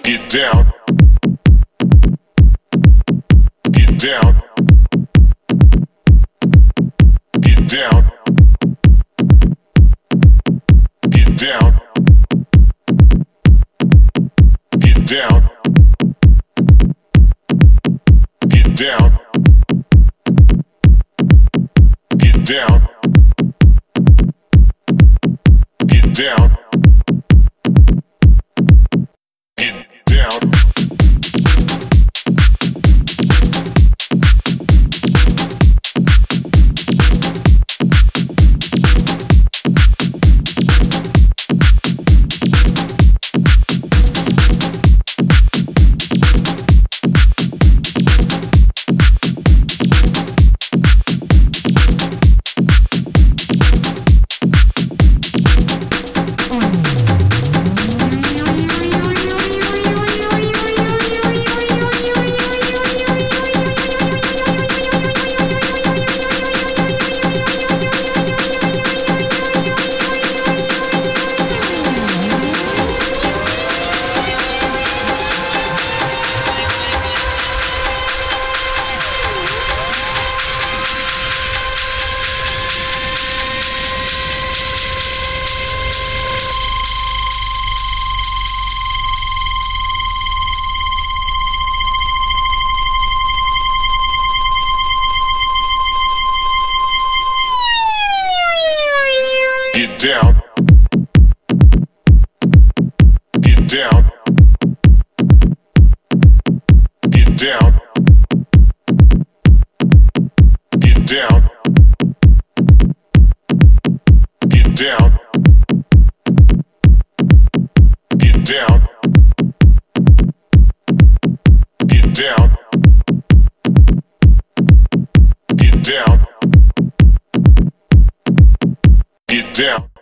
Get down. Get down. Get down. Get down. Get down. Get down. Get down. Get down. Get down. Get down. Get down. Get down. Get down. Get down. Get down. Get down. Get down.